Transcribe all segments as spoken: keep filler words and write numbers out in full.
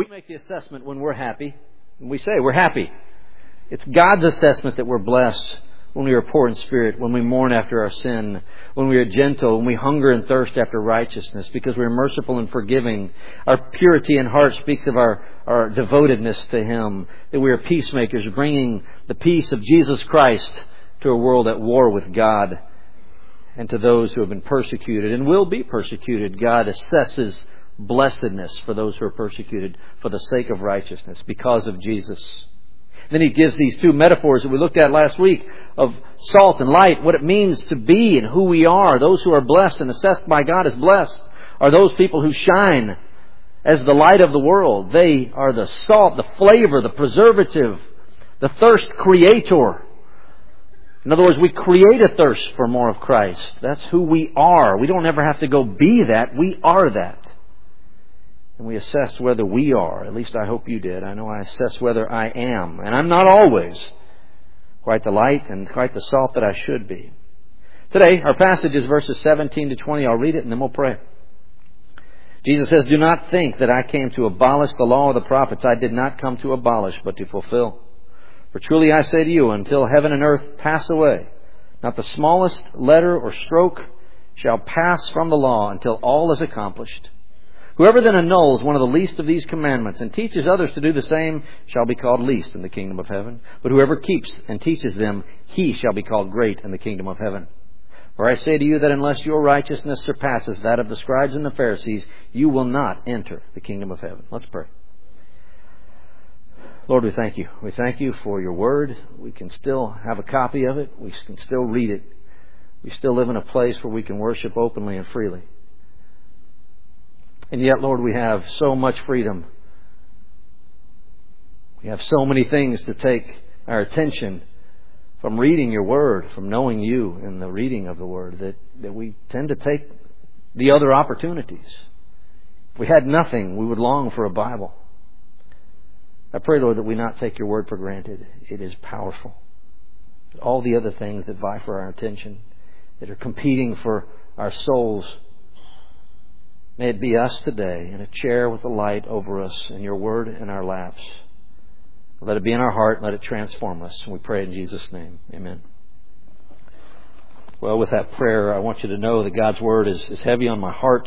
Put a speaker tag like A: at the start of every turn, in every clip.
A: We make the assessment when we're happy. And we say we're happy. It's God's assessment that we're blessed when we are poor in spirit, when we mourn after our sin, when we are gentle, when we hunger and thirst after righteousness, because we're merciful and forgiving. Our purity in heart speaks of our, our devotedness to Him, that we are peacemakers, bringing the peace of Jesus Christ to a world at war with God. And to those who have been persecuted and will be persecuted, God assesses blessedness for those who are persecuted for the sake of righteousness because of Jesus. Then He gives these two metaphors that we looked at last week of salt and light, what it means to be and who we are. Those who are blessed and assessed by God as blessed are those people who shine as the light of the world. They are the salt, the flavor, the preservative, the thirst creator. In other words, we create a thirst for more of Christ. That's who we are. We don't ever have to go be that. We are that. And we assess whether we are. At least I hope you did. I know I assess whether I am. And I'm not always quite the light and quite the salt that I should be. Today, our passage is verses seventeen to twenty. I'll read it and then we'll pray. Jesus says, "Do not think that I came to abolish the law of the prophets. I did not come to abolish, but to fulfill. For truly I say to you, until heaven and earth pass away, not the smallest letter or stroke shall pass from the law until all is accomplished. Whoever then annuls one of the least of these commandments and teaches others to do the same shall be called least in the kingdom of heaven. But whoever keeps and teaches them, he shall be called great in the kingdom of heaven. For I say to you that unless your righteousness surpasses that of the scribes and the Pharisees, you will not enter the kingdom of heaven." Let's pray. Lord, we thank You. We thank You for Your Word. We can still have a copy of it. We can still read it. We still live in a place where we can worship openly and freely. And yet, Lord, we have so much freedom. We have so many things to take our attention from reading Your Word, from knowing You and the reading of the Word, that, that we tend to take the other opportunities. If we had nothing, we would long for a Bible. I pray, Lord, that we not take Your Word for granted. It is powerful. All the other things that vie for our attention, that are competing for our souls, may it be us today in a chair with a light over us and Your Word in our laps. Let it be in our heart. Let it transform us. We pray in Jesus' name. Amen. Well, with that prayer, I want you to know that God's Word is, is heavy on my heart.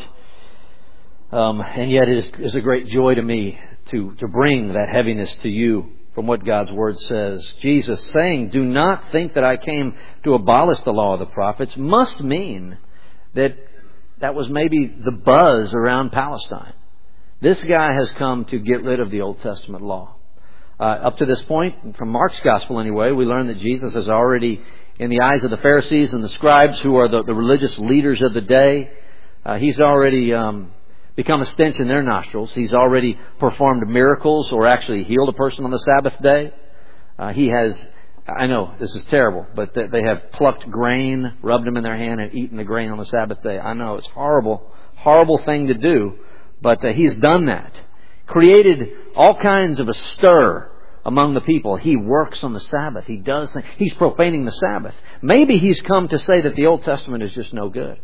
A: Um, and yet it is, is a great joy to me to, to bring that heaviness to you from what God's Word says. Jesus saying, "Do not think that I came to abolish the law of the prophets," must mean that that was maybe the buzz around Palestine. This guy has come to get rid of the Old Testament law. Uh, up to this point, from Mark's Gospel anyway, we learn that Jesus is already, in the eyes of the Pharisees and the scribes, who are the, the religious leaders of the day, uh, He's already um, become a stench in their nostrils. He's already performed miracles or actually healed a person on the Sabbath day. Uh, he has, I know this is terrible, but they have plucked grain, rubbed them in their hand, and eaten the grain on the Sabbath day. I know it's horrible, horrible thing to do, but uh, He's done that. Created all kinds of a stir among the people. He works on the Sabbath. He does things. He's profaning the Sabbath. Maybe He's come to say that the Old Testament is just no good.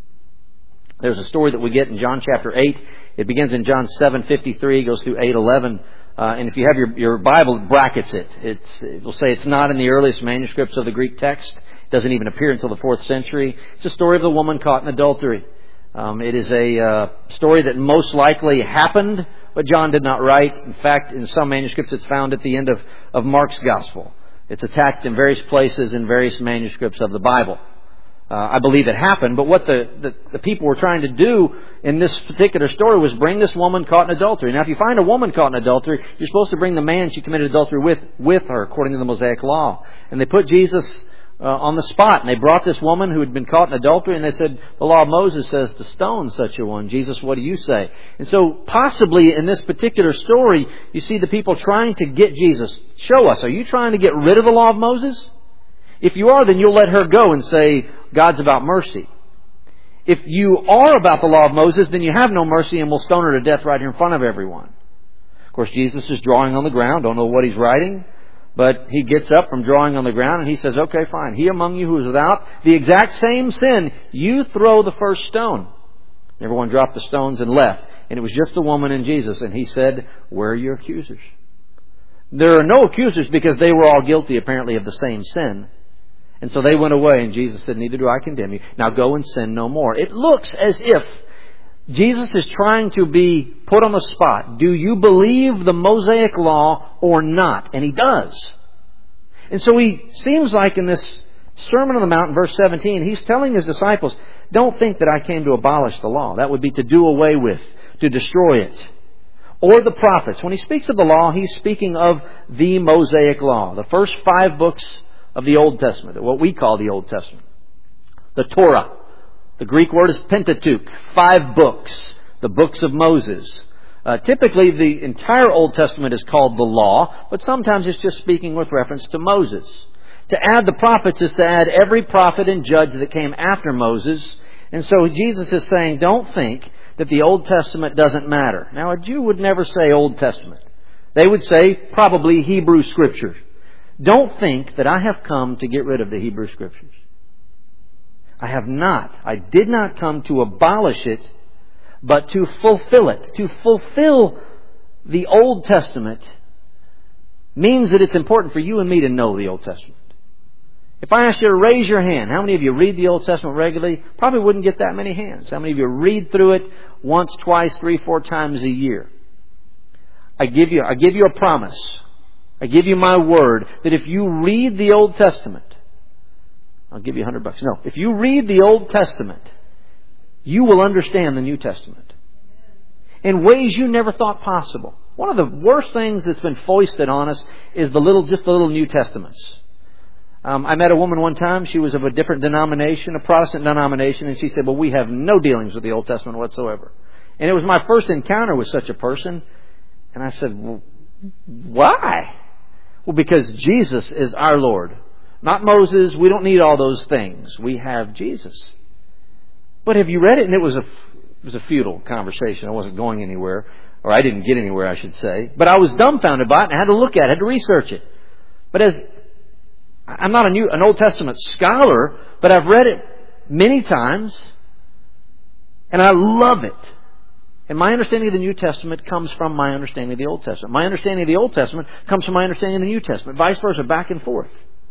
A: There's a story that we get in John chapter eight. It begins in John seven fifty-three, goes through eight eleven. Uh, and if you have your, your Bible, it brackets it. It's, it'll say it's not in the earliest manuscripts of the Greek text. It doesn't even appear until the fourth century. It's a story of the woman caught in adultery. Um, it is a uh, story that most likely happened, but John did not write. In fact, in some manuscripts, it's found at the end of, of Mark's Gospel. It's attached in various places in various manuscripts of the Bible. Uh, I believe it happened, but what the, the, the people were trying to do in this particular story was bring this woman caught in adultery. Now, if you find a woman caught in adultery, you're supposed to bring the man she committed adultery with, with her, according to the Mosaic Law. And they put Jesus uh, on the spot, and they brought this woman who had been caught in adultery, and they said, the law of Moses says to stone such a one. Jesus, what do you say? And so, possibly in this particular story, you see the people trying to get Jesus. Show us, are you trying to get rid of the law of Moses? If you are, then you'll let her go and say, God's about mercy. If you are about the law of Moses, then you have no mercy and will stone her to death right here in front of everyone. Of course, Jesus is drawing on the ground. Don't know what He's writing. But He gets up from drawing on the ground and He says, okay, fine. He among you who is without the exact same sin, you throw the first stone. Everyone dropped the stones and left. And it was just the woman and Jesus. And He said, where are your accusers? There are no accusers because they were all guilty apparently of the same sin. And so they went away, and Jesus said, neither do I condemn you. Now go and sin no more. It looks as if Jesus is trying to be put on the spot. Do you believe the Mosaic Law or not? And He does. And so He seems like in this Sermon on the Mount, verse seventeen, He's telling His disciples, don't think that I came to abolish the law. That would be to do away with, to destroy it. Or the prophets. When He speaks of the law, He's speaking of the Mosaic Law. The first five books of the Old Testament, what we call the Old Testament. The Torah. The Greek word is Pentateuch. Five books. The books of Moses. Uh, typically, the entire Old Testament is called the Law, but sometimes it's just speaking with reference to Moses. To add the prophets is to add every prophet and judge that came after Moses. And so Jesus is saying, don't think that the Old Testament doesn't matter. Now, a Jew would never say Old Testament. They would say probably Hebrew Scriptures. Don't think that I have come to get rid of the Hebrew Scriptures. I have not. I did not come to abolish it, but to fulfill it. To fulfill the Old Testament means that it's important for you and me to know the Old Testament. If I asked you to raise your hand, how many of you read the Old Testament regularly? Probably wouldn't get that many hands. How many of you read through it once, twice, three, four times a year? I give you, I give you a promise. I give you my word that if you read the Old Testament, I'll give you a hundred bucks. No, if you read the Old Testament, you will understand the New Testament in ways you never thought possible. One of the worst things that's been foisted on us is the little, just the little New Testaments. Um, I met a woman one time. She was of a different denomination, a Protestant denomination, and she said, well, we have no dealings with the Old Testament whatsoever. And it was my first encounter with such a person. And I said, well, why? Well, because Jesus is our Lord. Not Moses. We don't need all those things. We have Jesus. But have you read it? And it was a, it was a futile conversation. I wasn't going anywhere. Or I didn't get anywhere, I should say. But I was dumbfounded by it, and I had to look at it, had to research it. But as I'm not a new, an Old Testament scholar, but I've read it many times, and I love it. And my understanding of the New Testament comes from my understanding of the Old Testament. My understanding of the Old Testament comes from my understanding of the New Testament. Vice versa, back and forth.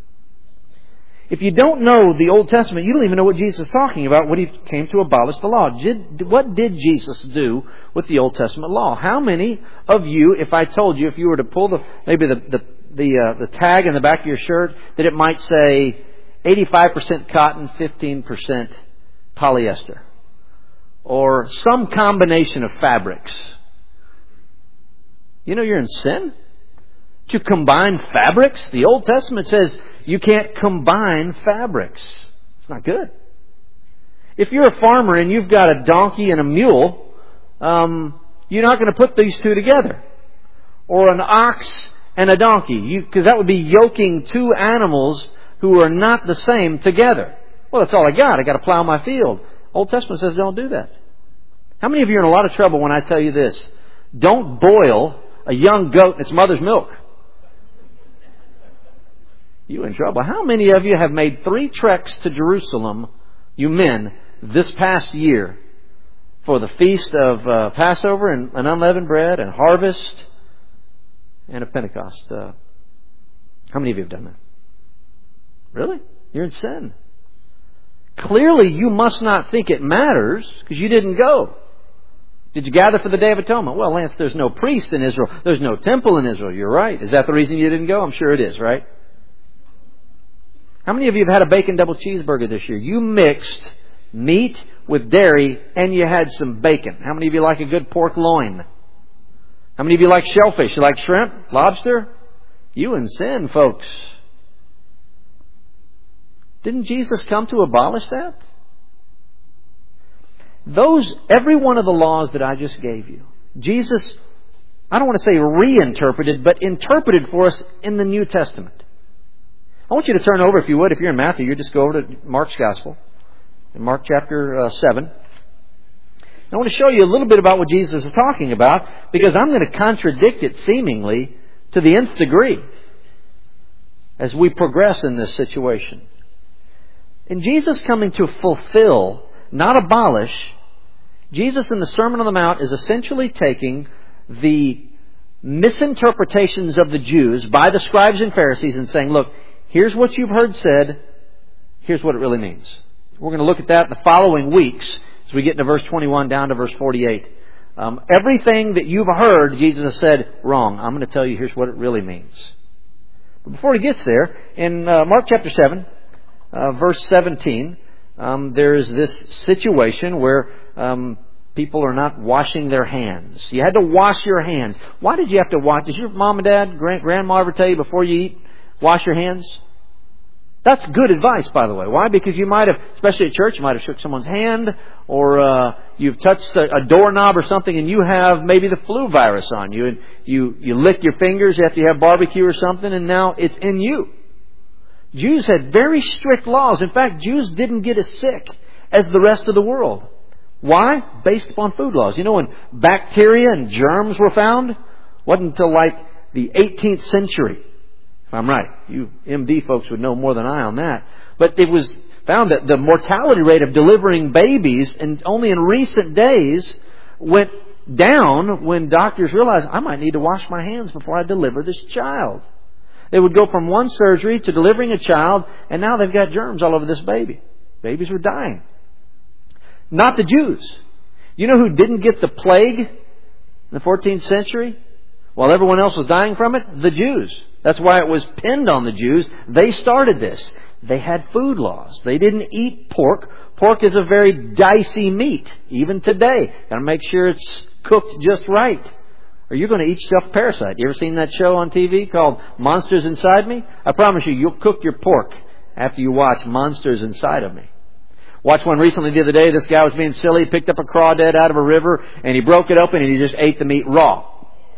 A: If you don't know the Old Testament, you don't even know what Jesus is talking about when He came to abolish the law. Did, what did Jesus do with the Old Testament law? How many of you, if I told you, if you were to pull the maybe the the the, uh, the tag in the back of your shirt, that it might say eighty-five percent cotton, fifteen percent polyester, or some combination of fabrics, you know you're in sin? To combine fabrics? The Old Testament says you can't combine fabrics. It's not good. If you're a farmer and you've got a donkey and a mule, um, you're not going to put these two together. Or an ox and a donkey, because that would be yoking two animals who are not the same together. Well, that's all I got. I got to plow my field. Old Testament says don't do that. How many of you are in a lot of trouble when I tell you this? Don't boil a young goat in its mother's milk. You in trouble. How many of you have made three treks to Jerusalem, you men, this past year for the feast of uh, Passover and, and unleavened bread and harvest and of Pentecost? Uh, how many of you have done that? Really? You're in sin. Clearly, you must not think it matters because you didn't go. Did you gather for the Day of Atonement? Well, Lance, there's no priest in Israel. There's no temple in Israel. You're right. Is that the reason you didn't go? I'm sure it is, right? How many of you have had a bacon double cheeseburger this year? You mixed meat with dairy and you had some bacon. How many of you like a good pork loin? How many of you like shellfish? You like shrimp? Lobster? You in sin, folks. Didn't Jesus come to abolish that? Those, every one of the laws that I just gave you, Jesus, I don't want to say reinterpreted, but interpreted for us in the New Testament. I want you to turn over, if you would, if you're in Matthew, you just go over to Mark's Gospel, in Mark chapter uh, seven. I want to show you a little bit about what Jesus is talking about, because I'm going to contradict it seemingly to the nth degree as we progress in this situation. And Jesus coming to fulfill, not abolish, Jesus in the Sermon on the Mount is essentially taking the misinterpretations of the Jews by the scribes and Pharisees and saying, look, here's what you've heard said. Here's what it really means. We're going to look at that in the following weeks as we get into verse twenty-one down to verse forty-eight. Um, everything that you've heard, Jesus has said, wrong. I'm going to tell you here's what it really means. But before he gets there, in uh, Mark chapter seven, uh, verse seventeen, um, there is this situation where um, people are not washing their hands. You had to wash your hands. Why did you have to wash? Did your mom and dad, grand, grandma ever tell you before you eat, wash your hands? That's good advice, by the way. Why? Because you might have, especially at church, you might have shook someone's hand, or uh, you've touched a, a doorknob or something, and you have maybe the flu virus on you, and you, you lick your fingers after you have barbecue or something, and now it's in you. Jews had very strict laws. In fact, Jews didn't get as sick as the rest of the world. Why? Based upon food laws. You know, when bacteria and germs were found, it wasn't until like the eighteenth century. If I'm right, you M D folks would know more than I on that. But it was found that the mortality rate of delivering babies, and only in recent days, went down when doctors realized, I might need to wash my hands before I deliver this child. They would go from one surgery to delivering a child, and now they've got germs all over this baby. Babies were dying. Not the Jews. You know who didn't get the plague in the fourteenth century while everyone else was dying from it? The Jews. That's why it was pinned on the Jews. They started this. They had food laws. They didn't eat pork. Pork is a very dicey meat, even today. Got to make sure it's cooked just right, or you're going to eat yourself a parasite. You ever seen that show on T V called Monsters Inside Me? I promise you, you'll cook your pork after you watch Monsters Inside of Me. Watched one recently the other day. This guy was being silly, picked up a crawdad out of a river, and he broke it open and he just ate the meat raw.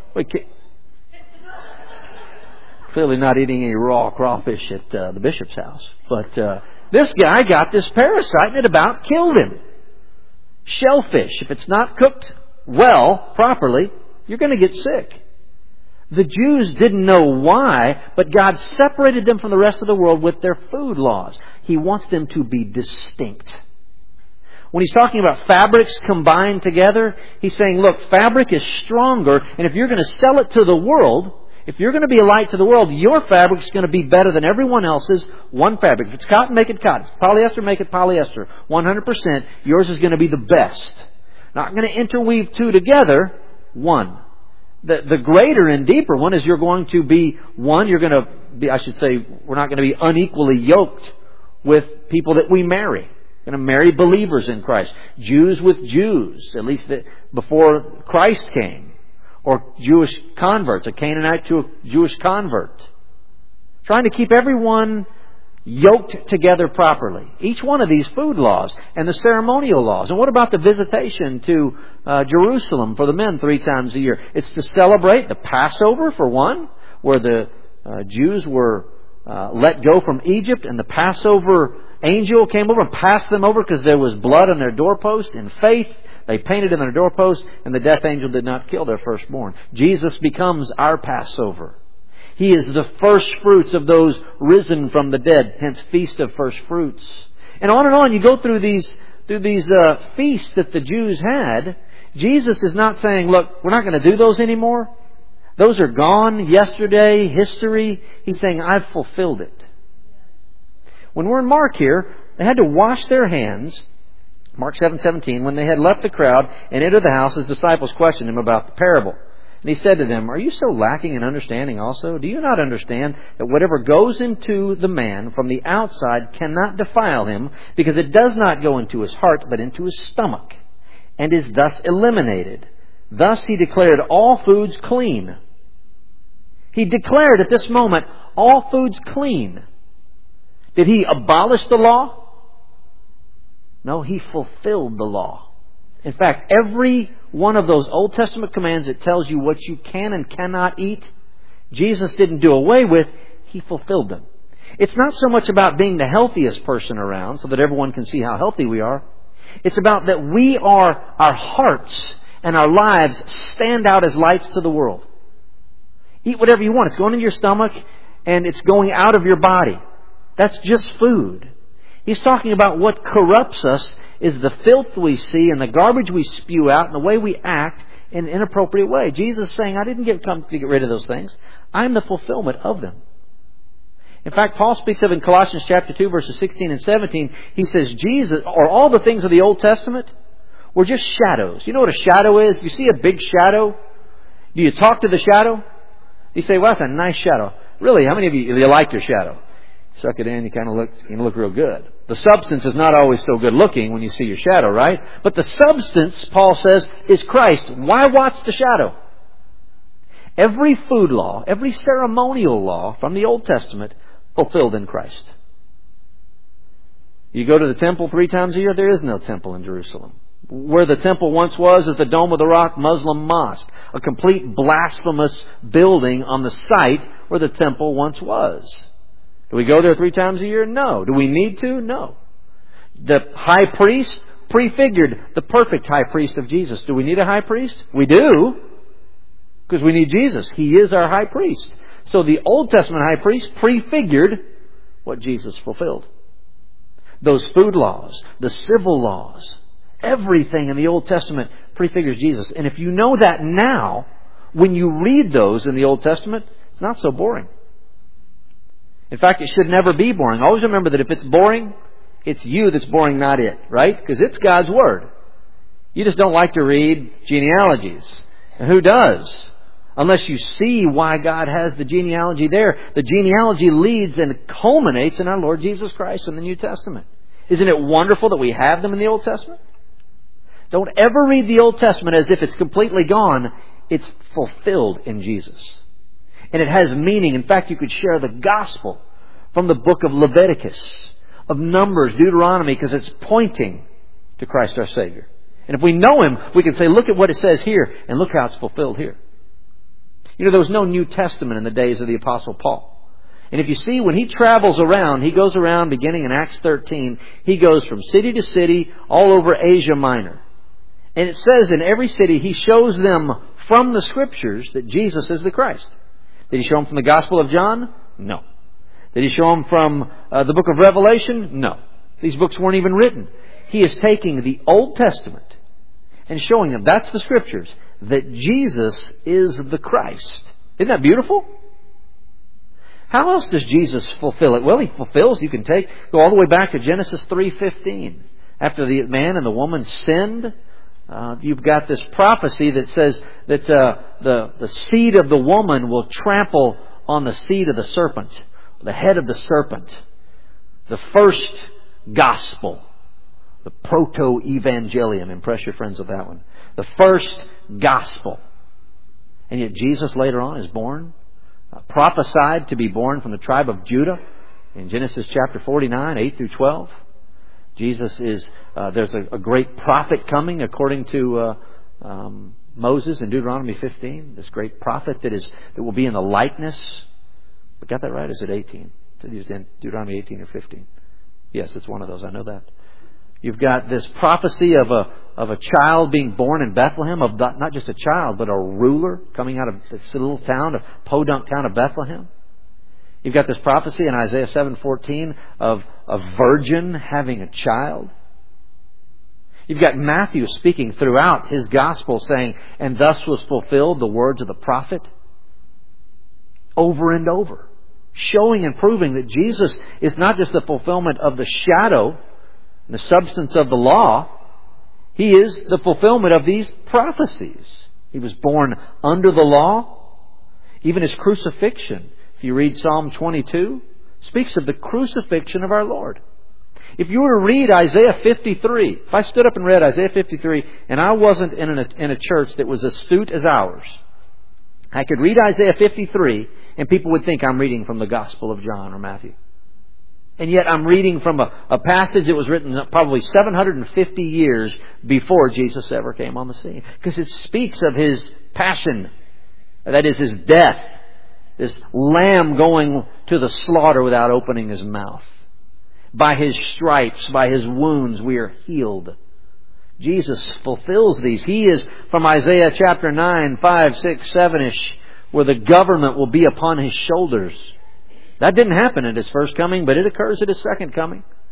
A: Clearly not eating any raw crawfish at uh, the bishop's house. But uh, this guy got this parasite and it about killed him. Shellfish, if it's not cooked well, properly, you're going to get sick. The Jews didn't know why, but God separated them from the rest of the world with their food laws. He wants them to be distinct. When He's talking about fabrics combined together, He's saying, look, fabric is stronger, and if you're going to sell it to the world, if you're going to be a light to the world, your fabric's going to be better than everyone else's. One fabric. If it's cotton, make it cotton. If it's polyester, make it polyester. one hundred percent. Yours is going to be the best. Not going to interweave two together. One. The, the greater and deeper one is you're going to be one. You're going to be, I should say, we're not going to be unequally yoked with people that we marry. We're going to marry believers in Christ. Jews with Jews, at least before Christ came. Or Jewish converts, a Canaanite to a Jewish convert. Trying to keep everyone yoked together properly. Each one of these food laws and the ceremonial laws. And what about the visitation to uh, Jerusalem for the men three times a year? It's to celebrate the Passover, for one, where the uh, Jews were uh, let go from Egypt, and the Passover angel came over and passed them over because there was blood on their doorpost in faith. They painted in their doorpost, and the death angel did not kill their firstborn. Jesus becomes our Passover. He is the first fruits of those risen from the dead, hence Feast of First Fruits. And on and on, you go through these through these uh, feasts that the Jews had. Jesus is not saying, look, we're not going to do those anymore. Those are gone, yesterday, history. He's saying, I've fulfilled it. When we're in Mark here, they had to wash their hands. Mark seven seventeen, when they had left the crowd and entered the house, his disciples questioned him about the parable. And he said to them, are you so lacking in understanding also? Do you not understand that whatever goes into the man from the outside cannot defile him, because it does not go into his heart, but into his stomach, and is thus eliminated? Thus he declared all foods clean. He declared at this moment all foods clean. Did he abolish the law? No, he fulfilled the law. In fact, every one of those Old Testament commands that tells you what you can and cannot eat, Jesus didn't do away with. He fulfilled them. It's not so much about being the healthiest person around so that everyone can see how healthy we are. It's about that we are, our hearts and our lives stand out as lights to the world. Eat whatever you want. It's going in your stomach and it's going out of your body. That's just food. He's talking about what corrupts us is the filth we see and the garbage we spew out and the way we act in an inappropriate way. Jesus is saying, I didn't get, come to get rid of those things. I'm the fulfillment of them. In fact, Paul speaks of in Colossians chapter two, verses sixteen and seventeen, he says, Jesus, or all the things of the Old Testament, were just shadows. You know what a shadow is? If you see a big shadow, do you talk to the shadow? You say, well, that's a nice shadow. Really, how many of you, you like your shadow? Suck it in, you kind of look, you look real good. The substance is not always so good looking when you see your shadow, right? But the substance, Paul says, is Christ. Why watch the shadow? Every food law, every ceremonial law from the Old Testament fulfilled in Christ. You go to the temple three times a year, there is no temple in Jerusalem. Where the temple once was is the Dome of the Rock Muslim mosque, a complete blasphemous building on the site where the temple once was. Do we go there three times a year? No. Do we need to? No. The high priest prefigured the perfect high priest of Jesus. Do we need a high priest? We do. Because we need Jesus. He is our high priest. So the Old Testament high priest prefigured what Jesus fulfilled. Those food laws, the civil laws, everything in the Old Testament prefigures Jesus. And if you know that now, when you read those in the Old Testament, it's not so boring. In fact, it should never be boring. Always remember that if it's boring, it's you that's boring, not it, right? Because it's God's Word. You just don't like to read genealogies. And who does? Unless you see why God has the genealogy there. The genealogy leads and culminates in our Lord Jesus Christ in the New Testament. Isn't it wonderful that we have them in the Old Testament? Don't ever read the Old Testament as if it's completely gone. It's fulfilled in Jesus. And it has meaning. In fact, you could share the gospel from the book of Leviticus, of Numbers, Deuteronomy, because it's pointing to Christ our Savior. And if we know Him, we can say, look at what it says here, and look how it's fulfilled here. You know, there was no New Testament in the days of the Apostle Paul. And if you see, when he travels around, he goes around beginning in Acts thirteen, he goes from city to city all over Asia Minor. And it says in every city, he shows them from the Scriptures that Jesus is the Christ. Did he show them from the Gospel of John? No. Did he show them from uh, the book of Revelation? No. These books weren't even written. He is taking the Old Testament and showing them, that's the Scriptures, that Jesus is the Christ. Isn't that beautiful? How else does Jesus fulfill it? Well, He fulfills, you can take, go all the way back to Genesis three fifteen. After the man and the woman sinned, uh, you've got this prophecy that says that uh, the, the seed of the woman will trample on the seed of the serpent, the head of the serpent. The first gospel, the proto-evangelium. Impress your friends with that one. The first gospel. And yet Jesus later on is born, uh, prophesied to be born from the tribe of Judah in Genesis chapter forty-nine, eight through twelve. Jesus is, uh, there's a, a great prophet coming according to uh, um, Moses in Deuteronomy fifteen. This great prophet that is that will be in the likeness. I got that right? Is it eighteen? Is it Deuteronomy eighteen or fifteen? Yes, it's one of those. I know that. You've got this prophecy of a of a child being born in Bethlehem, of not just a child, but a ruler coming out of this little town, a podunk town of Bethlehem. You've got this prophecy in Isaiah seven fourteen of a virgin having a child. You've got Matthew speaking throughout his gospel saying, and thus was fulfilled the words of the prophet. Over and over. Showing and proving that Jesus is not just the fulfillment of the shadow, the substance of the law. He is the fulfillment of these prophecies. He was born under the law. Even His crucifixion, if you read Psalm twenty-two, speaks of the crucifixion of our Lord. If you were to read Isaiah fifty-three, if I stood up and read Isaiah fifty-three and I wasn't in a, in a church that was astute as ours, I could read Isaiah fifty-three and people would think I'm reading from the Gospel of John or Matthew. And yet I'm reading from a, a passage that was written probably seven hundred fifty years before Jesus ever came on the scene. Because it speaks of His passion. That is His death. This lamb going to the slaughter without opening His mouth. By His stripes, by His wounds, we are healed. Jesus fulfills these. He is from Isaiah chapter nine, five, six, seven-ish, where the government will be upon His shoulders. That didn't happen at His first coming, but it occurs at His second coming.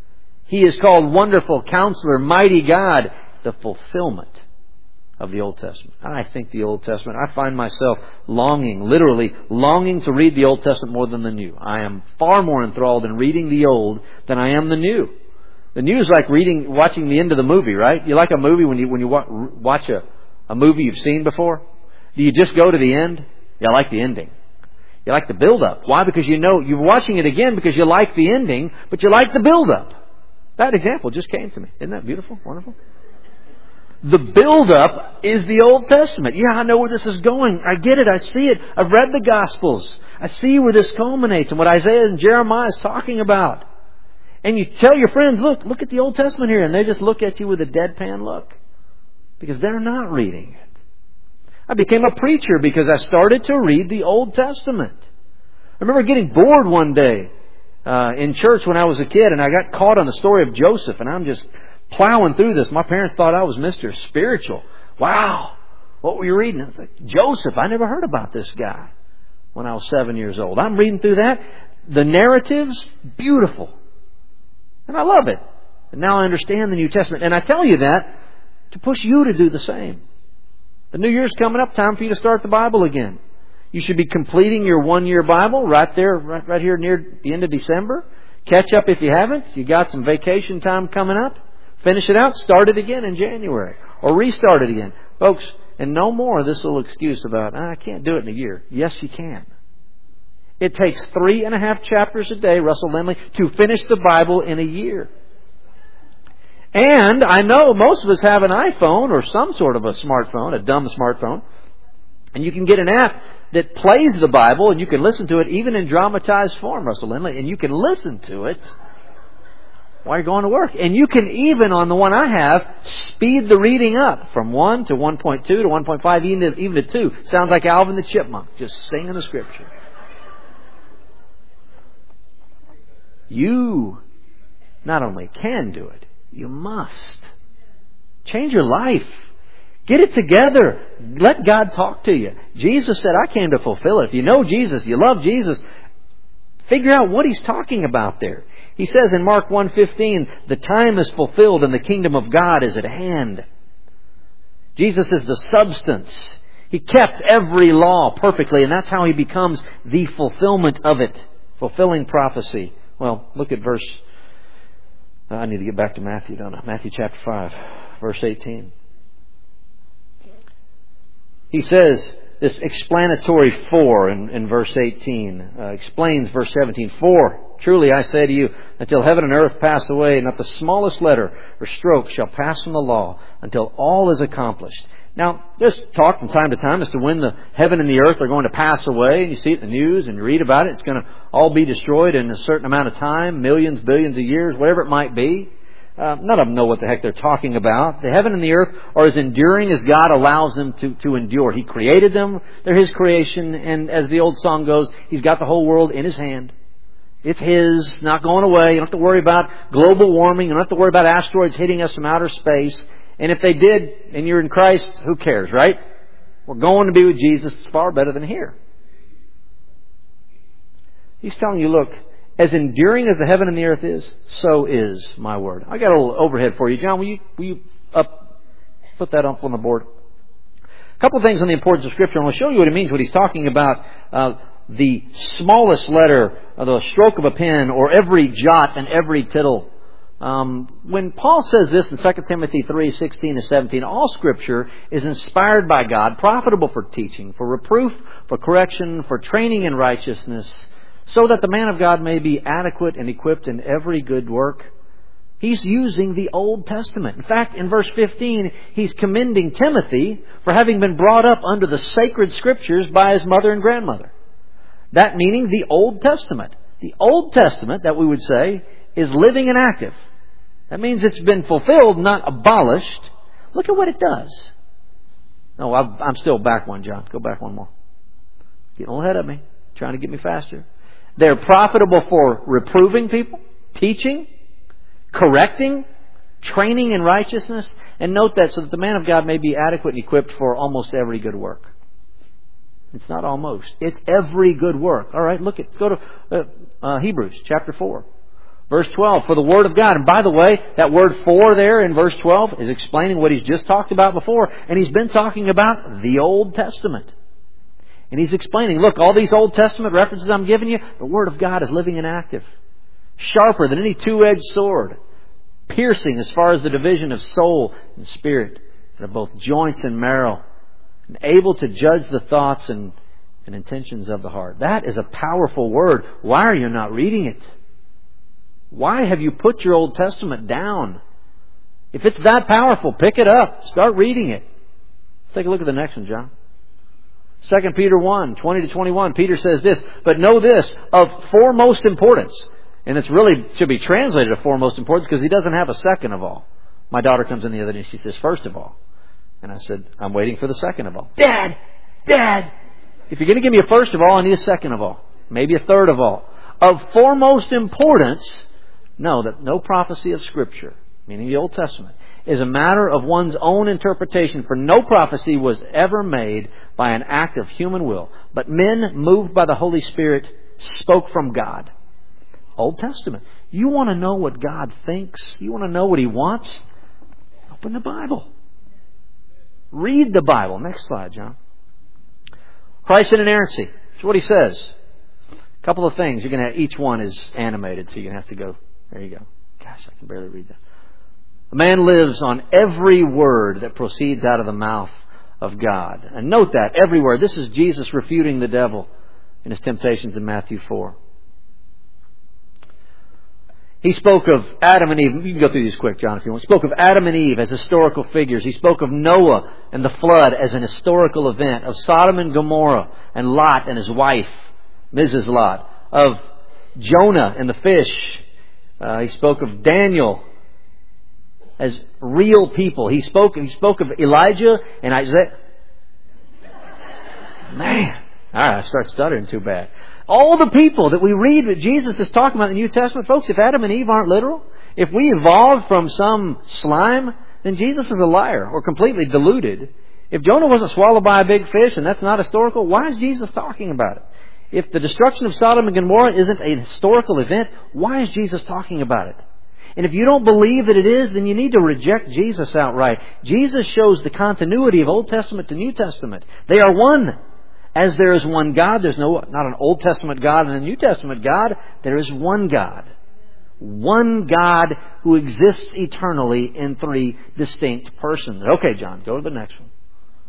A: He is called Wonderful Counselor, Mighty God, the fulfillment of the Old Testament. I think the Old Testament, I find myself longing, literally longing to read the Old Testament more than the New. I am far more enthralled in reading the Old than I am the New. The New is like reading, watching the end of the movie, right? You like a movie when you when you watch a, a movie you've seen before? Do you just go to the end? You like the ending. You like the build-up. Why? Because you know, you're watching it again because you like the ending, but you like the build-up. That example just came to me. Isn't that beautiful? Wonderful? The build-up is the Old Testament. Yeah, I know where this is going. I get it. I see it. I've read the Gospels. I see where this culminates and what Isaiah and Jeremiah is talking about. And you tell your friends, look, look at the Old Testament here. And they just look at you with a deadpan look. Because they're not reading it. I became a preacher because I started to read the Old Testament. I remember getting bored one day uh, in church when I was a kid, and I got caught on the story of Joseph, and I'm just plowing through this. My parents thought I was Mister Spiritual. Wow, what were you reading? I was like, Joseph, I never heard about this guy when I was seven years old. I'm reading through that. The narrative's beautiful. And I love it. And now I understand the New Testament. And I tell you that to push you to do the same. The New Year's coming up, time for you to start the Bible again. You should be completing your one-year Bible right there, right, right here near the end of December. Catch up if you haven't. You got some vacation time coming up. Finish it out. Start it again in January. Or restart it again. Folks, and no more this little excuse about, ah, I can't do it in a year. Yes, you can. It takes three and a half chapters a day, Russell Lindley, to finish the Bible in a year. And I know most of us have an iPhone or some sort of a smartphone, a dumb smartphone. And you can get an app that plays the Bible and you can listen to it even in dramatized form, Russell Lindley. And you can listen to it while you're going to work. And you can even, on the one I have, speed the reading up from one to one point two to one point five, even to, even to two. Sounds like Alvin the Chipmunk, just singing the Scripture. You not only can do it, you must. Change your life. Get it together. Let God talk to you. Jesus said, I came to fulfill it. If you know Jesus, you love Jesus, figure out what He's talking about there. He says in Mark one fifteen, the time is fulfilled and the kingdom of God is at hand. Jesus is the substance. He kept every law perfectly, and that's how He becomes the fulfillment of it. Fulfilling prophecy. Well, look at verse... I need to get back to Matthew, don't I? Matthew chapter five, verse eighteen. He says this explanatory for in, in verse eighteen uh, explains verse seventeen. For truly I say to you, until heaven and earth pass away, not the smallest letter or stroke shall pass from the law until all is accomplished. Now, there's talk from time to time as to when the heaven and the earth are going to pass away. And you see it in the news and you read about it. It's going to all be destroyed in a certain amount of time, millions, billions of years, whatever it might be. Uh, none of them know what the heck they're talking about. The heaven and the earth are as enduring as God allows them to, to endure. He created them. They're His creation. And as the old song goes, He's got the whole world in His hand. It's His, not going away. You don't have to worry about global warming. You don't have to worry about asteroids hitting us from outer space. And if they did, and you're in Christ, who cares, right? We're going to be with Jesus. It's far better than here. He's telling you, look, as enduring as the heaven and the earth is, so is my word. I got a little overhead for you. John, will you, will you up, put that up on the board? A couple of things on the importance of Scripture. And I'll show you what it means when he's talking about uh, the smallest letter, or the stroke of a pen, or every jot and every tittle. Um, when Paul says this in Second Timothy three sixteen and seventeen, all Scripture is inspired by God, profitable for teaching, for reproof, for correction, for training in righteousness, so that the man of God may be adequate and equipped in every good work. He's using the Old Testament. In fact, in verse fifteen, he's commending Timothy for having been brought up under the sacred Scriptures by his mother and grandmother. That meaning the Old Testament. The Old Testament, that we would say, is living and active. That means it's been fulfilled, not abolished. Look at what it does. No, I'm still back one, John. Go back one more. Getting a little ahead of me. Trying to get me faster. They're profitable for reproving people, teaching, correcting, training in righteousness. And note that so that the man of God may be adequate and equipped for almost every good work. It's not almost. It's every good work. All right, look at, let's go to uh, uh, Hebrews chapter four. Verse twelve, for the Word of God. And by the way, that word for there in verse twelve is explaining what he's just talked about before. And he's been talking about the Old Testament. And he's explaining, look, all these Old Testament references I'm giving you, the Word of God is living and active. Sharper than any two-edged sword. Piercing as far as the division of soul and spirit. And of both joints and marrow. And able to judge the thoughts and, and intentions of the heart. That is a powerful word. Why are you not reading it? Why have you put your Old Testament down? If it's that powerful, pick it up. Start reading it. Let's take a look at the next one, John. Second Peter one, twenty to twenty-one. Peter says this, but know this, of foremost importance. And it's really should be translated of foremost importance because he doesn't have a second of all. My daughter comes in the other day and she says, first of all. And I said, I'm waiting for the second of all. Dad! Dad! If you're going to give me a first of all, I need a second of all. Maybe a third of all. Of foremost importance, know that no prophecy of Scripture, meaning the Old Testament, is a matter of one's own interpretation. For no prophecy was ever made by an act of human will. But men, moved by the Holy Spirit, spoke from God. Old Testament. You want to know what God thinks? You want to know what He wants? Open the Bible. Read the Bible. Next slide, John. Christ in inerrancy. That's what he says. A couple of things. You're going to have, each one is animated, so you're going to have to go. There you go. Gosh, I can barely read that. A man lives on every word that proceeds out of the mouth of God. And note that, every word. This is Jesus refuting the devil in his temptations in Matthew four. He spoke of Adam and Eve. You can go through these quick, John, if you want. He spoke of Adam and Eve as historical figures. He spoke of Noah and the flood as an historical event. Of Sodom and Gomorrah and Lot and his wife, Missus Lot. Of Jonah and the fish. Uh, he spoke of Daniel as real people. He spoke, he spoke of Elijah and Isaiah. Man. All right, I start stuttering too bad. All the people that we read that Jesus is talking about in the New Testament, folks, if Adam and Eve aren't literal, if we evolved from some slime, then Jesus is a liar or completely deluded. If Jonah wasn't swallowed by a big fish and that's not historical, why is Jesus talking about it? If the destruction of Sodom and Gomorrah isn't a historical event, why is Jesus talking about it? And if you don't believe that it is, then you need to reject Jesus outright. Jesus shows the continuity of Old Testament to New Testament. They are one. As there is one God, there's no not an Old Testament God and a New Testament God. There is one God. One God who exists eternally in three distinct persons. Okay, John, go to the next one.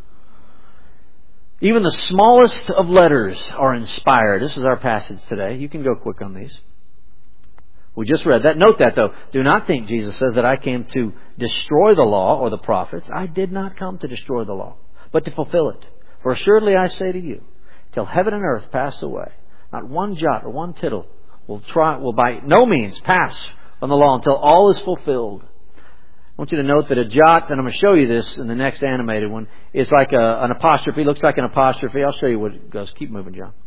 A: Even the smallest of letters are inspired. This is our passage today. You can go quick on these. We just read that. Note that, though. Do not think Jesus says that I came to destroy the law or the prophets. I did not come to destroy the law, but to fulfill it. For assuredly I say to you, till heaven and earth pass away, not one jot or one tittle will try will by no means pass from the law until all is fulfilled. I want you to note that a jot, and I'm going to show you this in the next animated one, is like a, an apostrophe. It looks like an apostrophe. I'll show you what it goes. Keep moving, John.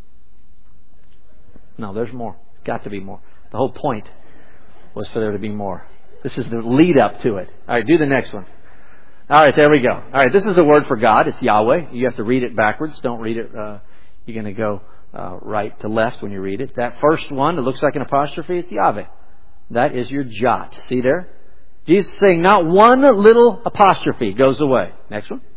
A: No, there's more. Got to be more. The whole point was for there to be more. This is the lead up to it. All right, do the next one. All right, there we go. All right, this is the word for God. It's Yahweh. You have to read it backwards. Don't read it. Uh, you're going to go uh, right to left when you read it. That first one, it looks like an apostrophe. It's Yahweh. That is your jot. See there? Jesus is saying not one little apostrophe goes away. Next one.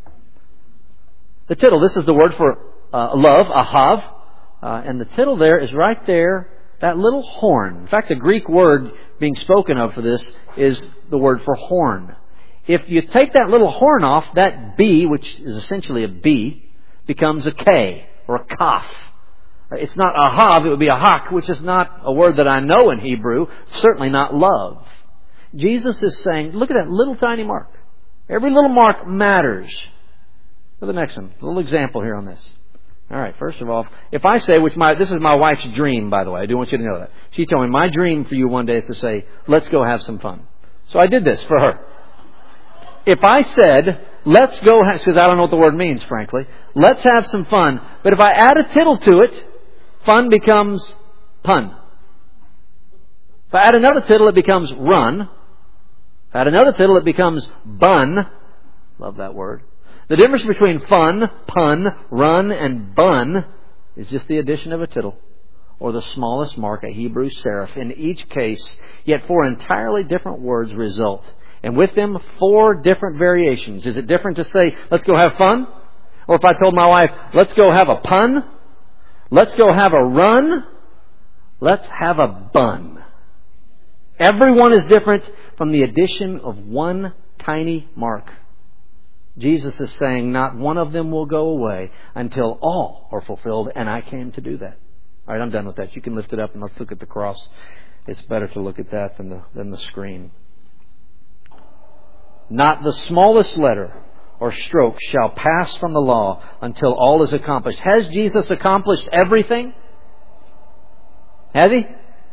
A: The tittle. This is the word for uh, love, ahav. Uh, and the tittle there is right there. That little horn. In fact, the Greek word being spoken of for this is the word for horn. If you take that little horn off, that B, which is essentially a B, becomes a K or a kaf. It's not ahav, it would be a hak, which is not a word that I know in Hebrew. Certainly not love. Jesus is saying, look at that little tiny mark. Every little mark matters. For the next one, a little example here on this. All right, first of all, if I say, which my this is my wife's dream, by the way. I do want you to know that. She told me, my dream for you one day is to say, let's go have some fun. So I did this for her. If I said, let's go, because I don't know what the word means, frankly. Let's have some fun. But if I add a tittle to it, fun becomes pun. If I add another tittle, it becomes run. If I add another tittle, it becomes bun. Love that word. The difference between fun, pun, run, and bun is just the addition of a tittle. or the smallest mark, a Hebrew serif. In each case, yet four entirely different words result. And with them, four different variations. Is it different to say, let's go have fun? Or if I told my wife, let's go have a pun? Let's go have a run? Let's have a bun. Everyone is different from the addition of one tiny mark. Jesus is saying not one of them will go away until all are fulfilled, and I came to do that. All right, I'm done with that. You can lift it up and let's look at the cross. It's better to look at that than the, than the screen. Not the smallest letter or stroke shall pass from the law until all is accomplished. Has Jesus accomplished everything? Has He?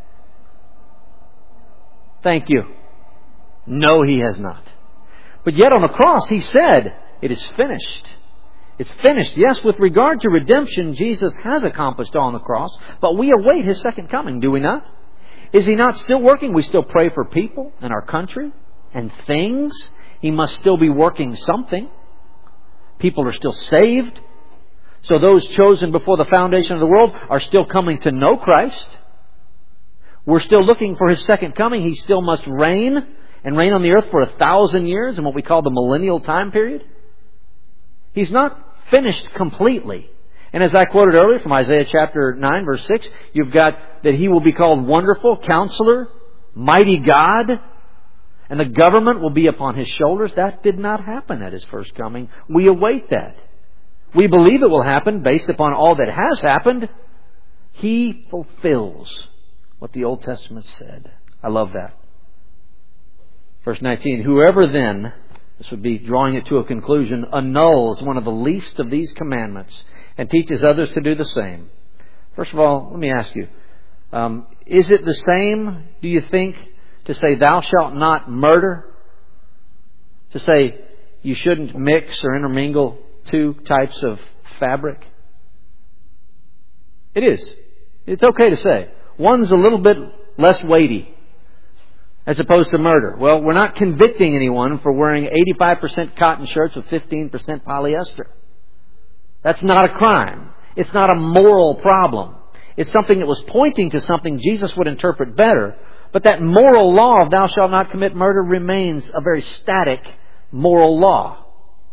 A: Thank you. No, He has not. But yet on the cross, He said, it is finished. It's finished. Yes, with regard to redemption, Jesus has accomplished all on the cross, but we await His second coming, do we not? Is He not still working? We still pray for people and our country and things. He must still be working something. People are still saved. So those chosen before the foundation of the world are still coming to know Christ. We're still looking for His second coming. He still must reign and reign on the earth for a thousand years in what we call the millennial time period. He's not finished completely. And as I quoted earlier from Isaiah chapter nine, verse six, you've got that He will be called Wonderful Counselor, Mighty God, and the government will be upon His shoulders. That did not happen at His first coming. We await that. We believe it will happen based upon all that has happened. He fulfills what the Old Testament said. I love that. Verse nineteen, whoever then, this would be drawing it to a conclusion, annuls one of the least of these commandments and teaches others to do the same. First of all, let me ask you, um, is it the same, do you think, to say thou shalt not murder? To say you shouldn't mix or intermingle two types of fabric? It is. It's okay to say. One's a little bit less weighty as opposed to murder. Well, we're not convicting anyone for wearing eighty-five percent cotton shirts with fifteen percent polyester. That's not a crime. It's not a moral problem. It's something that was pointing to something Jesus would interpret better. But that moral law of thou shalt not commit murder remains a very static moral law.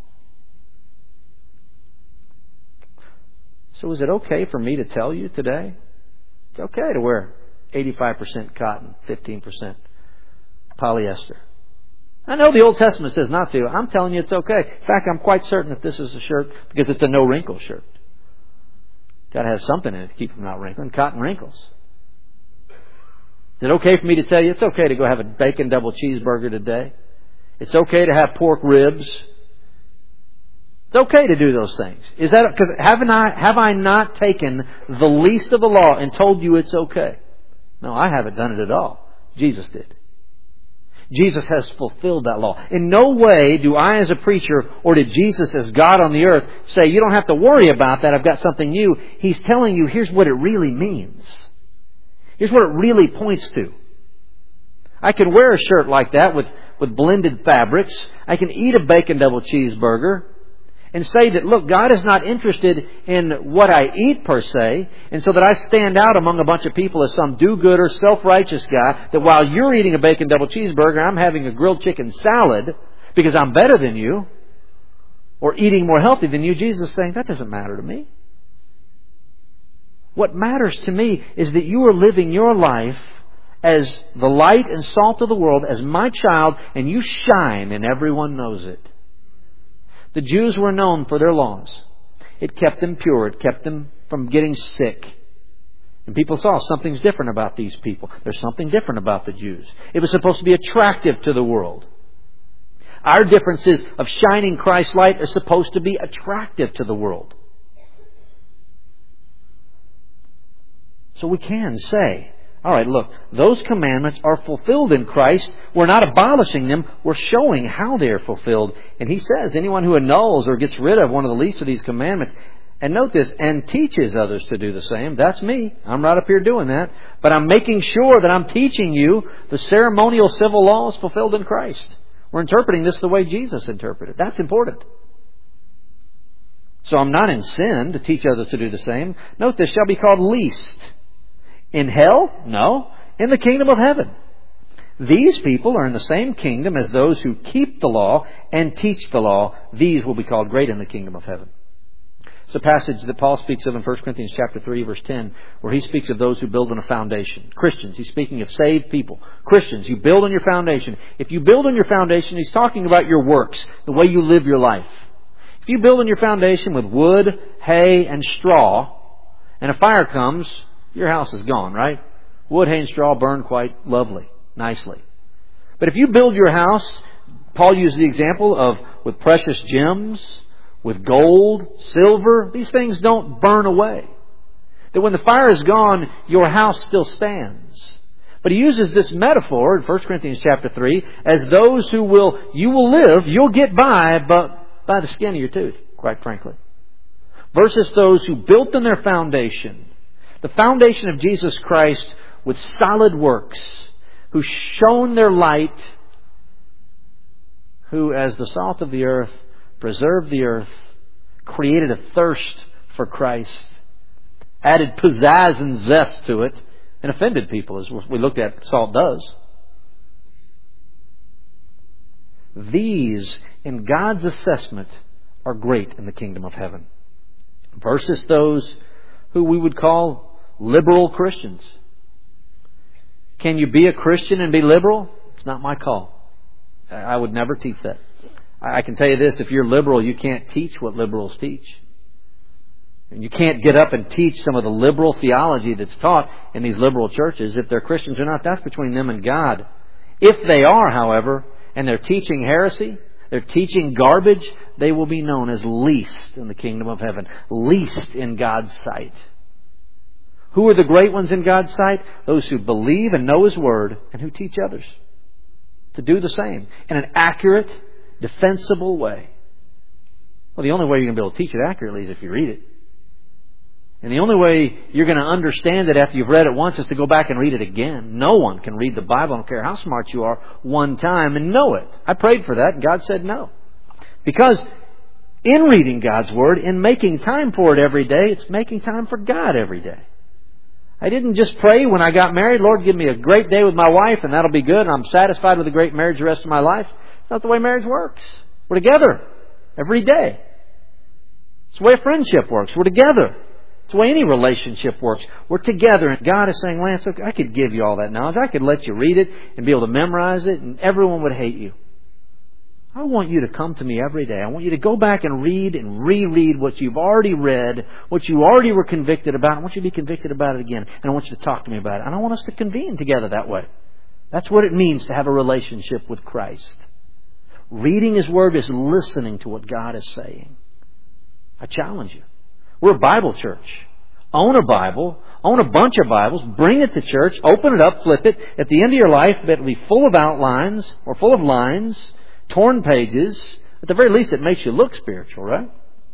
A: So is it okay for me to tell you today? It's okay to wear eighty-five percent cotton, fifteen percent polyester. I know the Old Testament says not to. I'm telling you it's okay. In fact, I'm quite certain that this is a shirt because it's a no-wrinkle shirt. Got to have something in it to keep them not wrinkling. Cotton wrinkles. Is it okay for me to tell you it's okay to go have a bacon double cheeseburger today? It's okay to have pork ribs. It's okay to do those things. Is that because haven't I have I not taken the least of the law and told you it's okay? No, I haven't done it at all. Jesus did. Jesus has fulfilled that law. In no way do I as a preacher or did Jesus as God on the earth say, you don't have to worry about that, I've got something new. He's telling you, here's what it really means. Here's what it really points to. I can wear a shirt like that with, with blended fabrics. I can eat a bacon double cheeseburger and say that, look, God is not interested in what I eat per se, and so that I stand out among a bunch of people as some do-gooder, self-righteous guy, that while you're eating a bacon double cheeseburger, I'm having a grilled chicken salad because I'm better than you, or eating more healthy than you. Jesus is saying, that doesn't matter to me. What matters to me is that you are living your life as the light and salt of the world, as my child, and you shine and everyone knows it. The Jews were known for their laws. It kept them pure. It kept them from getting sick. And people saw something's different about these people. There's something different about the Jews. It was supposed to be attractive to the world. Our differences of shining Christ's light are supposed to be attractive to the world. So we can say, all right, look, those commandments are fulfilled in Christ. We're not abolishing them. We're showing how they are fulfilled. And He says, anyone who annuls or gets rid of one of the least of these commandments, and note this, and teaches others to do the same. That's me. I'm right up here doing that. But I'm making sure that I'm teaching you the ceremonial civil laws fulfilled in Christ. We're interpreting this the way Jesus interpreted. That's important. So I'm not in sin to teach others to do the same. Note this, shall be called least. In hell? No. In the kingdom of heaven. These people are in the same kingdom as those who keep the law and teach the law. These will be called great in the kingdom of heaven. It's a passage that Paul speaks of in First Corinthians chapter three, verse ten, where he speaks of those who build on a foundation. Christians. He's speaking of saved people. Christians, you build on your foundation. If you build on your foundation, he's talking about your works, the way you live your life. If you build on your foundation with wood, hay, and straw, and a fire comes, your house is gone, right? Wood, hay, and straw burn quite lovely, nicely. But if you build your house, Paul used the example of with precious gems, with gold, silver, these things don't burn away. That when the fire is gone, your house still stands. But he uses this metaphor in First Corinthians chapter three as those who will, you will live, you'll get by, but by the skin of your tooth, quite frankly. Versus those who built on their foundation, the foundation of Jesus Christ with solid works, who shone their light, who as the salt of the earth, preserved the earth, created a thirst for Christ, added pizzazz and zest to it, and offended people, as we looked at salt does. These, in God's assessment, are great in the kingdom of heaven. Versus those who we would call liberal Christians. Can you be a Christian and be liberal? It's not my call. I would never teach that. I can tell you this, if you're liberal, you can't teach what liberals teach. And you can't get up and teach some of the liberal theology that's taught in these liberal churches. If they're Christians or not, that's between them and God. If they are, however, and they're teaching heresy, they're teaching garbage, they will be known as least in the kingdom of heaven. Least in God's sight. Who are the great ones in God's sight? Those who believe and know His Word and who teach others to do the same in an accurate, defensible way. Well, the only way you're going to be able to teach it accurately is if you read it. And the only way you're going to understand it after you've read it once is to go back and read it again. No one can read the Bible, I don't care how smart you are, one time and know it. I prayed for that and God said no. Because in reading God's Word, in making time for it every day, it's making time for God every day. I didn't just pray when I got married, Lord, give me a great day with my wife and that'll be good and I'm satisfied with a great marriage the rest of my life. It's not the way marriage works. We're together every day. It's the way a friendship works. We're together. It's the way any relationship works. We're together and God is saying, Lance, look, I could give you all that knowledge. I could let you read it and be able to memorize it and everyone would hate you. I want you to come to me every day. I want you to go back and read and reread what you've already read, what you already were convicted about. I want you to be convicted about it again. And I want you to talk to me about it. And I want us to convene together that way. That's what it means to have a relationship with Christ. Reading His Word is listening to what God is saying. I challenge you. We're a Bible church. Own a Bible. Own a bunch of Bibles. Bring it to church. Open it up. Flip it. At the end of your life, it'll be full of outlines or full of lines. Torn pages. At the very least, it makes you look spiritual, right?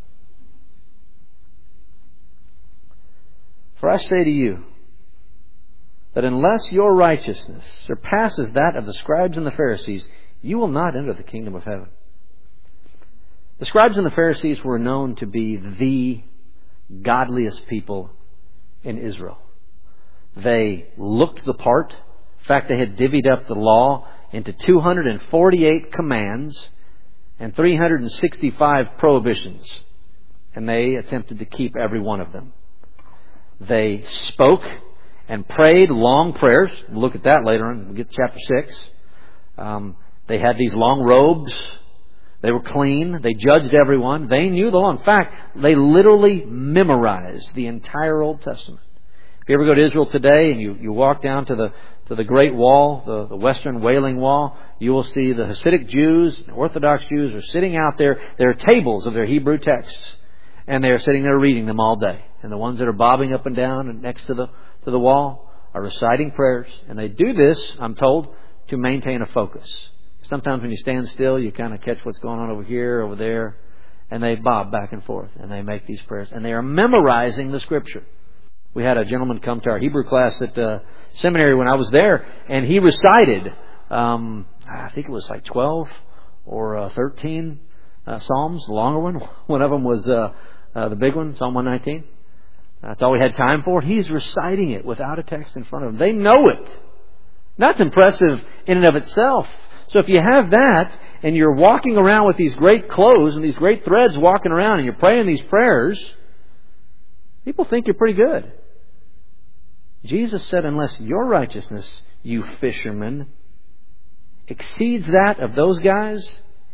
A: For I say to you that unless your righteousness surpasses that of the scribes and the Pharisees, you will not enter the kingdom of heaven. The scribes and the Pharisees were known to be the godliest people in Israel. They looked the part. In fact, they had divvied up the law into two hundred forty-eight commands and three hundred sixty-five prohibitions. And they attempted to keep every one of them. They spoke and prayed long prayers. We'll look at that later on. We'll get to chapter six. Um, they had these long robes. They were clean. They judged everyone. They knew the law. In fact, they literally memorized the entire Old Testament. If you ever go to Israel today and you, you walk down to the to the Great Wall, the, the Western Wailing Wall, you will see the Hasidic Jews and Orthodox Jews are sitting out there. There are tables of their Hebrew texts. And they are sitting there reading them all day. And the ones that are bobbing up and down and next to the to the wall are reciting prayers. And they do this, I'm told, to maintain a focus. Sometimes when you stand still, you kind of catch what's going on over here, over there. And they bob back and forth. And they make these prayers. And they are memorizing the Scripture. We had a gentleman come to our Hebrew class at uh, seminary when I was there. And he recited, um, I think it was like twelve or uh, thirteen uh, Psalms, the longer one. One of them was uh, uh, the big one, Psalm one nineteen. That's all we had time for. He's reciting it without a text in front of him. They know it. That's impressive in and of itself. So if you have that, and you're walking around with these great clothes and these great threads walking around, and you're praying these prayers, people think you're pretty good. Jesus said, unless your righteousness, you fishermen, exceeds that of those guys,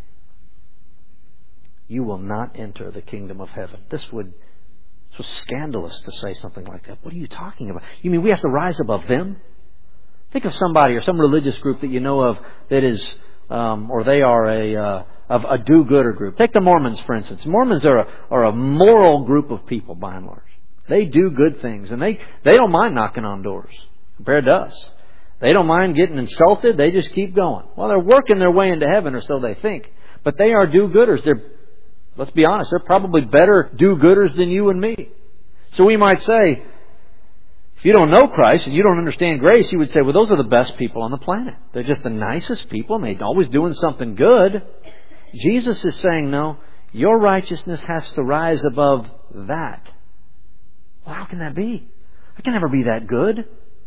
A: you will not enter the kingdom of heaven. This would This was scandalous to say something like that. What are you talking about? You mean we have to rise above them? Think of somebody or some religious group that you know of that is, um, or they are a uh, of a do-gooder group. Take the Mormons, for instance. Mormons are a, are a moral group of people, by and large. They do good things, and they, they don't mind knocking on doors compared to us. They don't mind getting insulted. They just keep going. Well, they're working their way into heaven, or so they think. But they are do-gooders. They're Let's be honest, they're probably better do-gooders than you and me. So we might say, if you don't know Christ and you don't understand grace, you would say, well, those are the best people on the planet. They're just the nicest people and they're always doing something good. Jesus is saying, no, your righteousness has to rise above that. Well, how can that be? I can never be that good.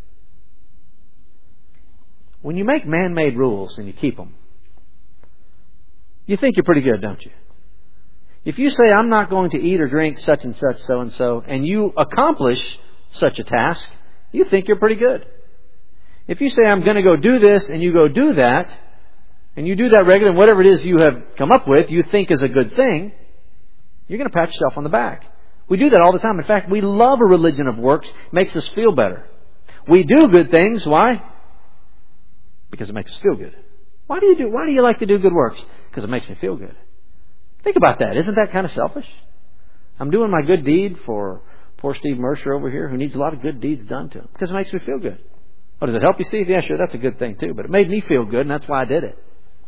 A: When you make man-made rules and you keep them, you think you're pretty good, don't you? If you say, I'm not going to eat or drink such and such, so and so, and you accomplish such a task, you think you're pretty good. If you say, I'm going to go do this, and you go do that, and you do that regularly, and whatever it is you have come up with, you think is a good thing, you're going to pat yourself on the back. We do that all the time. In fact, we love a religion of works. It makes us feel better. We do good things. Why? Because it makes us feel good. Why do you do? Why do you like to do good works? Because it makes me feel good. Think about that. Isn't that kind of selfish? I'm doing my good deed for poor Steve Mercer over here who needs a lot of good deeds done to him because it makes me feel good. Oh, does it help you, Steve? Yeah, sure. That's a good thing too. But it made me feel good and that's why I did it.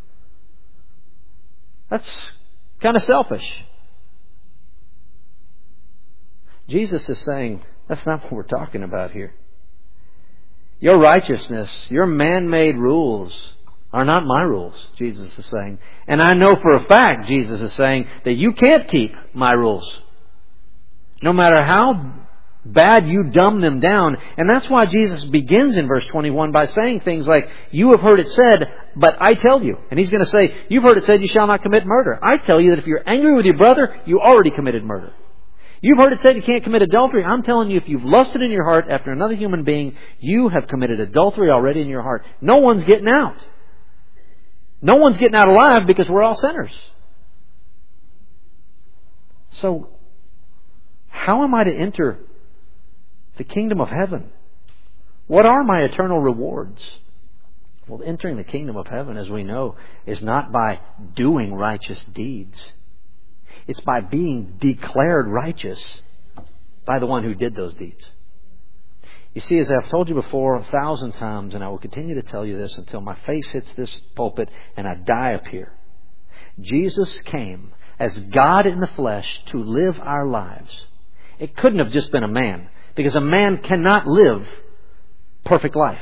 A: That's kind of selfish. Jesus is saying, that's not what we're talking about here. Your righteousness, your man-made rules are not my rules, Jesus is saying. And I know for a fact, Jesus is saying, that you can't keep my rules. No matter how bad you dumb them down. And that's why Jesus begins in verse twenty-one by saying things like, you have heard it said, but I tell you. And He's going to say, you've heard it said, you shall not commit murder. I tell you that if you're angry with your brother, you already committed murder. You've heard it said you can't commit adultery. I'm telling you, if you've lusted in your heart after another human being, you have committed adultery already in your heart. No one's getting out. No one's getting out alive because we're all sinners. So, how am I to enter the kingdom of heaven? What are my eternal rewards? Well, entering the kingdom of heaven, as we know, is not by doing righteous deeds. It's by being declared righteous by the one who did those deeds. You see, as I've told you before a thousand times, and I will continue to tell you this until my face hits this pulpit and I die up here. Jesus came as God in the flesh to live our lives. It couldn't have just been a man, because a man cannot live perfect life.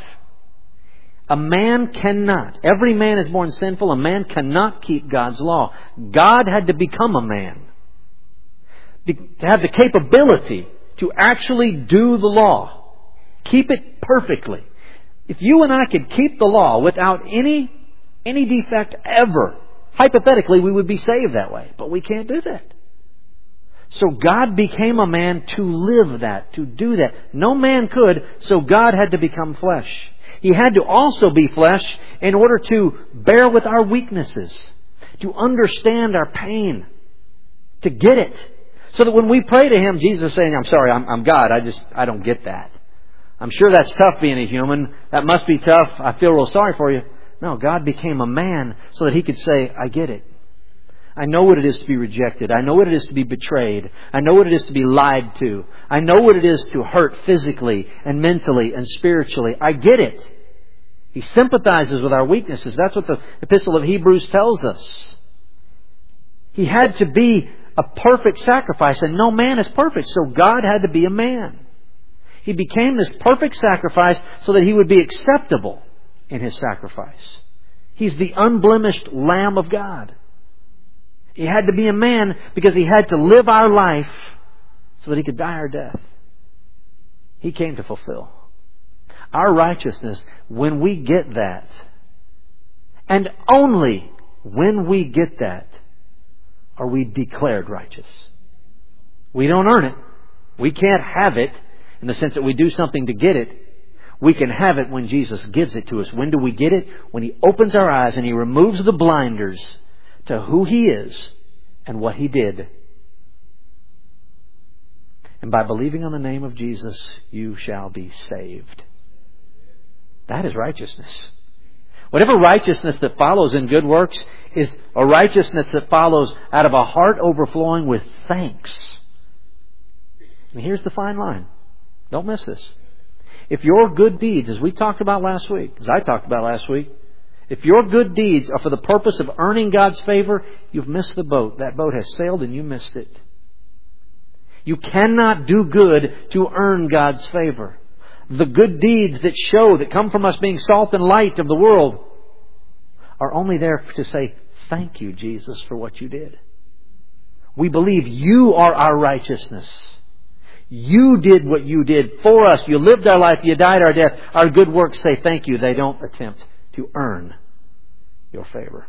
A: A man cannot. Every man is born sinful. A man cannot keep God's law. God had to become a man to have the capability to actually do the law. Keep it perfectly. If you and I could keep the law without any any defect ever, hypothetically we would be saved that way. But we can't do that. So God became a man to live that, to do that. No man could, so God had to become flesh. He had to also be flesh in order to bear with our weaknesses, to understand our pain, to get it. So that when we pray to Him, Jesus is saying, I'm sorry, I'm, I'm God, I just, I don't get that. I'm sure that's tough being a human. That must be tough. I feel real sorry for you. No, God became a man so that He could say, I get it. I know what it is to be rejected. I know what it is to be betrayed. I know what it is to be lied to. I know what it is to hurt physically and mentally and spiritually. I get it. He sympathizes with our weaknesses. That's what the Epistle of Hebrews tells us. He had to be a perfect sacrifice, and no man is perfect, so God had to be a man. He became this perfect sacrifice so that He would be acceptable in His sacrifice. He's the unblemished Lamb of God. He had to be a man because He had to live our life so that He could die our death. He came to fulfill. Our righteousness, when we get that, and only when we get that, are we declared righteous. We don't earn it. We can't have it in the sense that we do something to get it. We can have it when Jesus gives it to us. When do we get it? When He opens our eyes and He removes the blinders to who He is and what He did. And by believing on the name of Jesus, you shall be saved. That is righteousness. Whatever righteousness that follows in good works is a righteousness that follows out of a heart overflowing with thanks. And here's the fine line. Don't miss this. If your good deeds, as we talked about last week, as I talked about last week, if your good deeds are for the purpose of earning God's favor, you've missed the boat. That boat has sailed and you missed it. You cannot do good to earn God's favor. The good deeds that show, that come from us being salt and light of the world, are only there to say, thank you, Jesus, for what you did. We believe you are our righteousness. You did what you did for us. You lived our life. You died our death. Our good works say thank you. They don't attempt to earn your favor.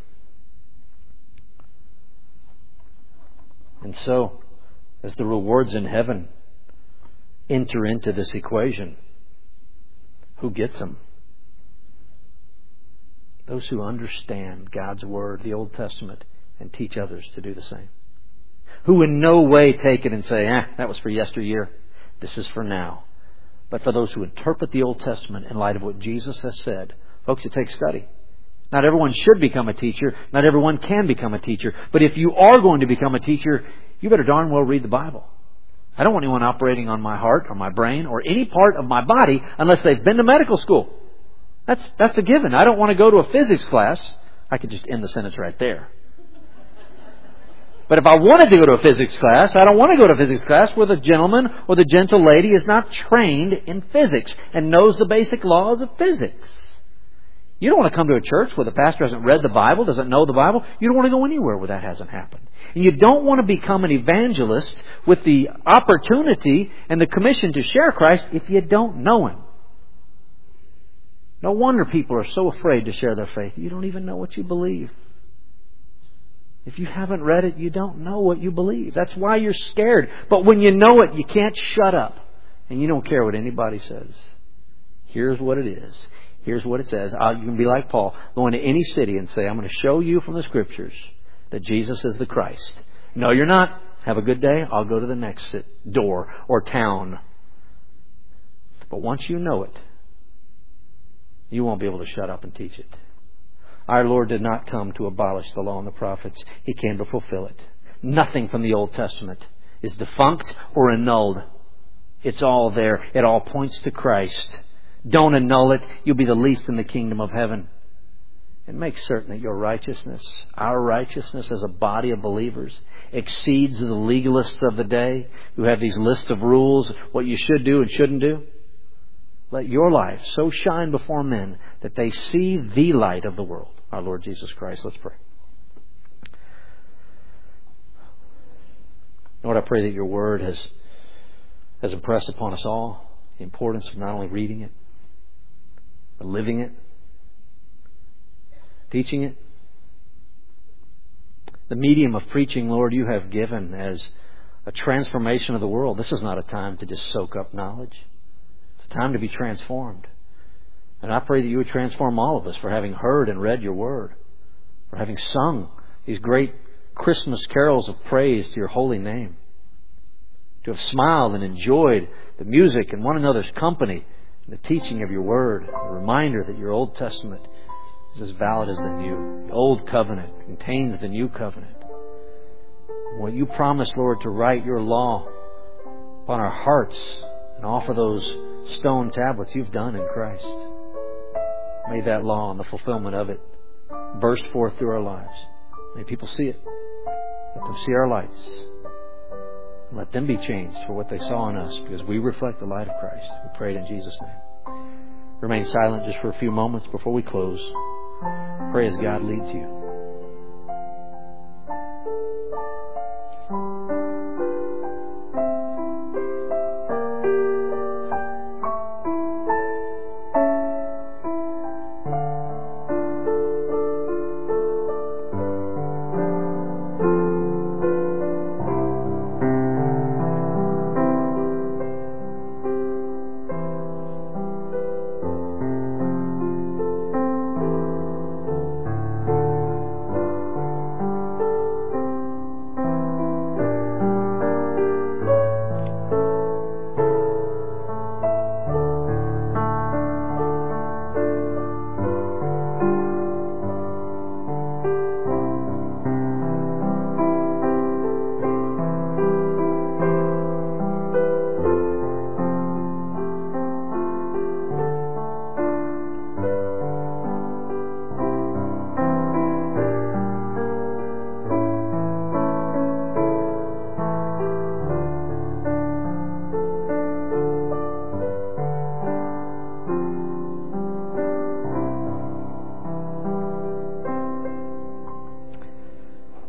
A: And so, as the rewards in heaven enter into this equation, who gets them? Those who understand God's Word, the Old Testament, and teach others to do the same. Who in no way take it and say, eh, that was for yesteryear. This is for now. But for those who interpret the Old Testament in light of what Jesus has said. Folks, it takes study. Not everyone should become a teacher. Not everyone can become a teacher. But if you are going to become a teacher, you better darn well read the Bible. I don't want anyone operating on my heart or my brain or any part of my body unless they've been to medical school. That's, that's a given. I don't want to go to a physics class. I could just end the sentence right there. But if I wanted to go to a physics class, I don't want to go to a physics class where the gentleman or the gentle lady is not trained in physics and knows the basic laws of physics. You don't want to come to a church where the pastor hasn't read the Bible, doesn't know the Bible. You don't want to go anywhere where that hasn't happened. And you don't want to become an evangelist with the opportunity and the commission to share Christ if you don't know Him. No wonder people are so afraid to share their faith. You don't even know what you believe. If you haven't read it, you don't know what you believe. That's why you're scared. But when you know it, you can't shut up. And you don't care what anybody says. Here's what it is. Here's what it says. Uh, you can be like Paul. Go into any city and say, I'm going to show you from the Scriptures that Jesus is the Christ. No, you're not. Have a good day. I'll go to the next door or town. But once you know it, you won't be able to shut up and teach it. Our Lord did not come to abolish the law and the prophets. He came to fulfill it. Nothing from the Old Testament is defunct or annulled. It's all there. It all points to Christ. Don't annul it. You'll be the least in the kingdom of heaven. And make certain that your righteousness, our righteousness as a body of believers, exceeds the legalists of the day who have these lists of rules, what you should do and shouldn't do. Let your life so shine before men that they see the light of the world, our Lord Jesus Christ. Let's pray. Lord, I pray that your word has, has impressed upon us all the importance of not only reading it, but living it, teaching it. The medium of preaching, Lord, you have given as a transformation of the world. This is not a time to just soak up knowledge. It's a time to be transformed. And I pray that you would transform all of us for having heard and read your word, for having sung these great Christmas carols of praise to your holy name, to have smiled and enjoyed the music and one another's company and the teaching of your word, a reminder that your Old Testament is as valid as the new. The Old Covenant contains the New Covenant. What you promised, Lord, to write your law upon our hearts and offer those stone tablets, you've done in Christ. May that law and the fulfillment of it burst forth through our lives. May people see it. Let them see our lights. Let them be changed for what they saw in us, because we reflect the light of Christ. We pray it in Jesus' name. Remain silent just for a few moments before we close. Pray as God leads you.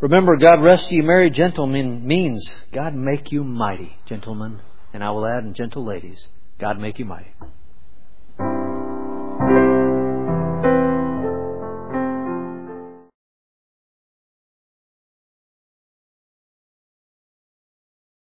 A: Remember, God rest ye merry gentlemen means God make you mighty, gentlemen. And I will add, and gentle ladies, God make you mighty.